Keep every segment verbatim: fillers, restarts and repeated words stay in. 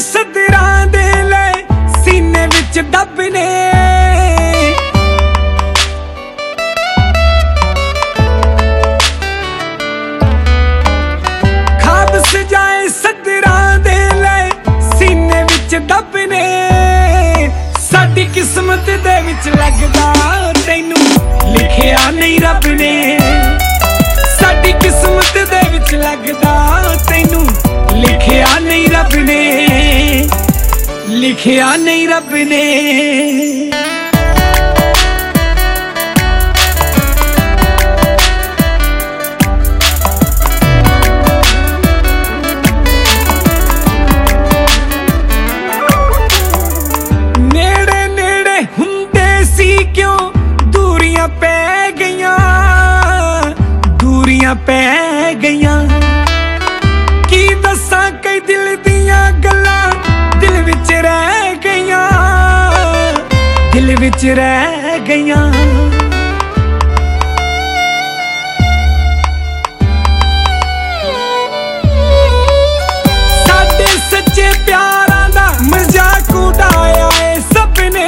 ਸਦਰਾਂ ਦੇ ਲੈ ਸੀਨੇ ਵਿੱਚ ਦੱਬਨੇ। ਖਾਬ ਸਜਾਏ ਸਦਰਾਂ ਦੇ ਲੈ ਸੀਨੇ ਵਿੱਚ ਦੱਬਨੇ। ਸਾਡੀ ਕਿਸਮਤ ਦੇ ਵਿੱਚ ਲੱਗਦਾ ਤੈਨੂੰ ਲਿਖਿਆ ਨਹੀਂ ਰੱਬ ਨੇ। ਸਾਡੀ ਕਿਸਮਤ ਦੇ ਵਿੱਚ ਲੱਗਦਾ ਤੈਨੂੰ ਲਿਖਿਆ ਨਹੀਂ ਰੱਬ ਨੇ, ਲਿਖਿਆ ਨਹੀਂ ਰੱਬ ਨੇ। ਨੇੜੇ ਨੇੜੇ ਹੁੰਦੇ ਸੀ ਕਿਉਂ ਦੂਰੀਆਂ ਪੈ ਗਈਆਂ, ਦੂਰੀਆਂ ਪੈ ਗਈਆਂ। ਕੀ ਦੱਸਾਂ ਕਈ ਦਿਲ ਦੀਆਂ ਗੱਲਾਂ ਦਿਲ ਵਿੱਚ ਰਹਿ ਗਈਆਂ, ਦਿਲ ਵਿੱਚ ਰਹਿ ਗਈਆਂ। ਸਾਡੇ ਸੱਚੇ ਪਿਆਰਾਂ ਦਾ ਮਜ਼ਾਕ ਉਡਾਇਆ ਏ ਸਭ ਨੇ।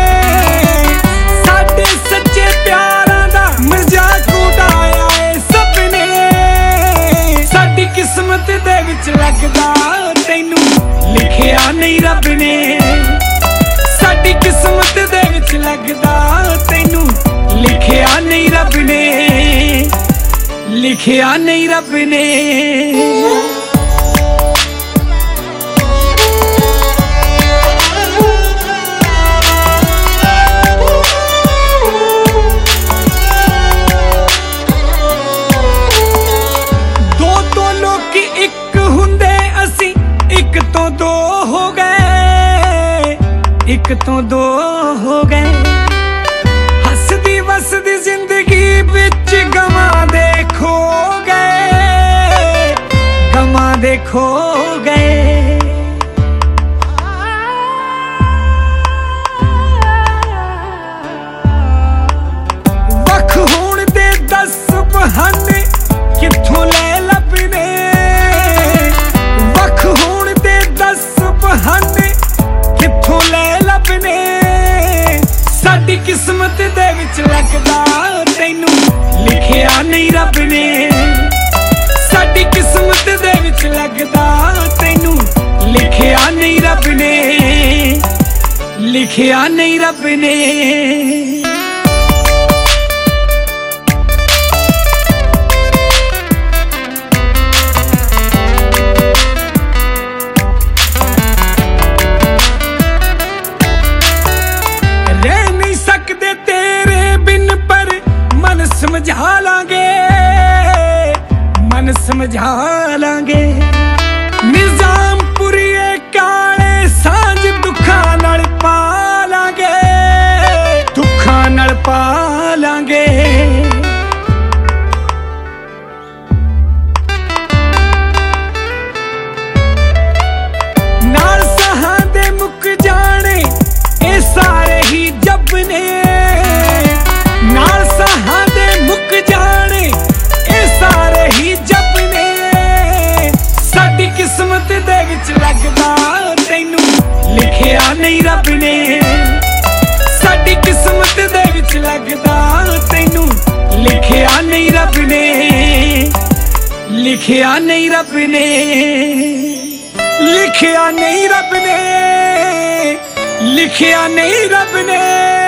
ਸਾਡੇ ਸੱਚੇ ਪਿਆਰਾਂ ਦਾ ਮਜ਼ਾਕ ਉਡਾਇਆ ਏ ਸਭ ਨੇ। ਸਾਡੀ ਕਿਸਮਤ ਦੇ ਵਿੱਚ ਲੱਗਦਾ ਤੈਨੂੰ ਲਿਖਿਆ ਨਹੀਂ ਰੱਬ ਨੇ। ਸਾਡੀ ਕਿਸਮਤ ਦੇ ਵਿੱਚ ਲੱਗਦਾ ਤੈਨੂੰ ਲਿਖਿਆ ਨਹੀਂ ਰੱਬ ਨੇ, ਲਿਖਿਆ ਨਹੀਂ ਰੱਬ ਨੇ। ਦੋ ਦੋ ਲੋਕੀ ਇੱਕ ਹੁੰਦੇ ਅਸੀਂ ਇੱਕ ਤੋਂ ਦੋ ਹੋ ਗਏ, ਇੱਕ ਤੋਂ ਦੋ ਹੋ ਗਏ। ਹੱਸਦੀ ਵਸਦੀ ਜ਼ਿੰਦਗੀ ਵਿੱਚ ਗਮਾਂ ਦੇ ਖੋ ਗਏ, ਗਮਾਂ ਦੇ ਖੋ ਗਏ। ਵੱਖ ਹੋਣ ਦੇ ਦਸ ਬਹਾਨੇ ਕਿੱਥੋਂ ਲੈ ਲੱਭਨੇ। ਵੱਖ ਹੋਣ ਦੇ ਦਸ ਬਹਾਨੇ ਕਿੱਥੋਂ ਲੈ ਲੱਭਨੇ। ਸਾਡੀ ਕਿਸਮਤ ਦੇ ਵਿੱਚ ਲੱਗਦਾ ਤੈਨੂੰ ਲਿਖਿਆ ਨਹੀਂ ਰੱਬ ਨੇ। ਸਾਡੀ ਕਿਸਮਤ ਦੇ ਵਿੱਚ ਲੱਗਦਾ ਤੈਨੂੰ ਲਿਖਿਆ ਨਹੀਂ ਰੱਬ ਨੇ, ਲਿਖਿਆ ਨਹੀਂ ਰੱਬ ਨੇ। ਸਮਝਾ ਲਾਂਗੇ, ਮਨ ਸਮਝਾ ਲਾਂਗੇ। ਨਿਜ਼ਾਮਪੁਰੀਏ ਕਾਲੇ ਸਾਂਝ ਦੁੱਖਾਂ ਨਾਲ ਪਾ ਲਾਂਗੇ, ਦੁੱਖਾਂ ਨਾਲ ਪਾ ਲਾਂਗੇ। ਨਾਲ ਸਾਹਾਂ ਦੇ ਮੁੱਕ ਜਾਣੇ ਇਹ ਸਾਰੇ ਹੀ ਜੱਬ ਨੇ। ਨਾਲ ਸਾਹਾਂ ਦੇ ਮੁੱਕ ਜਾਣੇ ਇਹ ਸਾਰੇ ਹੀ ਜੱਬ ਨੇ। ਸਾਡੀ ਕਿਸਮਤ ਦੇ ਵਿੱਚ ਲੱਗਦਾ ਤੈਨੂੰ ਲਿਖਿਆ ਨਹੀਂ ਰੱਬ ਨੇ। ਸਾਡੀ ਕਿਸਮਤ ਦੇ ਵਿੱਚ ਲੱਗਦਾ ਤੈਨੂੰ ਲਿਖਿਆ ਨਹੀਂ ਰੱਬ ਨੇ, ਲਿਖਿਆ ਨਹੀਂ ਰੱਬ ਨੇ, ਲਿਖਿਆ ਨਹੀਂ ਰੱਬ ਨੇ, ਲਿਖਿਆ ਨਹੀਂ ਰੱਬ ਨੇ।